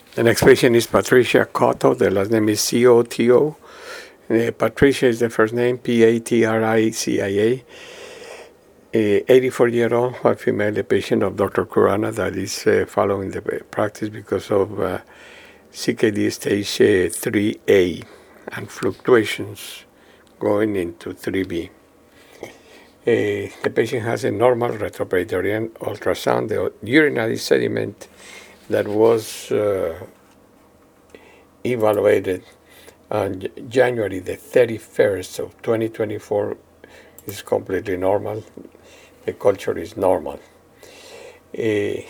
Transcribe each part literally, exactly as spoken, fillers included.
The next patient is Patricia Cotto. The last name is C O T O. Uh, Patricia is the first name, P A T R I C I A. Uh, eighty-four-year-old, white female, a patient of Doctor Kurana that is uh, following the practice because of uh, C K D stage uh, three A and fluctuations going into three B. Uh, the patient has a normal retroperitoneal ultrasound. The urinary sediment that was uh, evaluated on January the thirty-first of twenty twenty-four is completely normal. The culture is normal. Uh,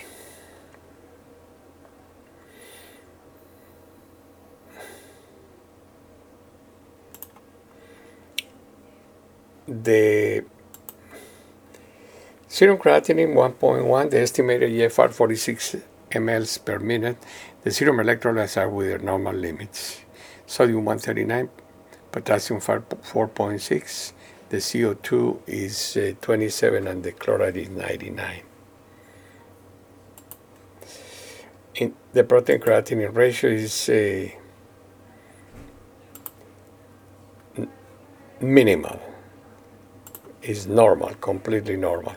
the serum creatinine one point one, the estimated E F R forty-six milliliters per minute. The serum electrolytes are within normal limits. Sodium one thirty-nine, potassium four point six, the C O two is uh, twenty-seven, and the chloride is ninety-nine. In the protein creatinine ratio is uh, n- minimal. Is normal, completely normal.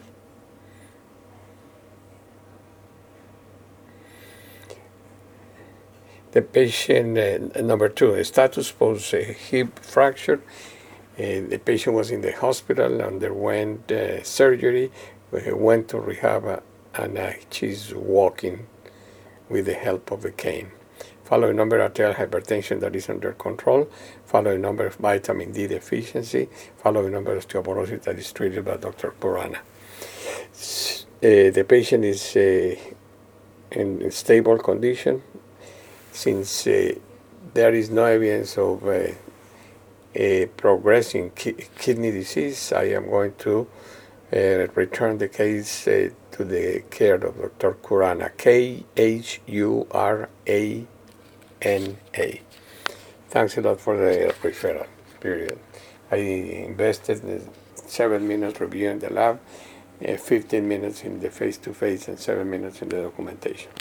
The patient, uh, number two, a status post a hip fracture. Uh, the patient was in the hospital, underwent uh, surgery, uh, went to rehab, uh, and uh, she's walking with the help of a cane. Following number of arterial hypertension that is under control, following number of vitamin D deficiency, following number of osteoporosis that is treated by Doctor Purana. Uh, the patient is uh, in stable condition. Since uh, there is no evidence of uh, a progressing ki- kidney disease, I am going to uh, return the case uh, to the care of Doctor Kurana, K H U R A N A. Thanks a lot for the referral, period. I invested seven minutes reviewing the lab, uh, fifteen minutes in the face-to-face, and seven minutes in the documentation.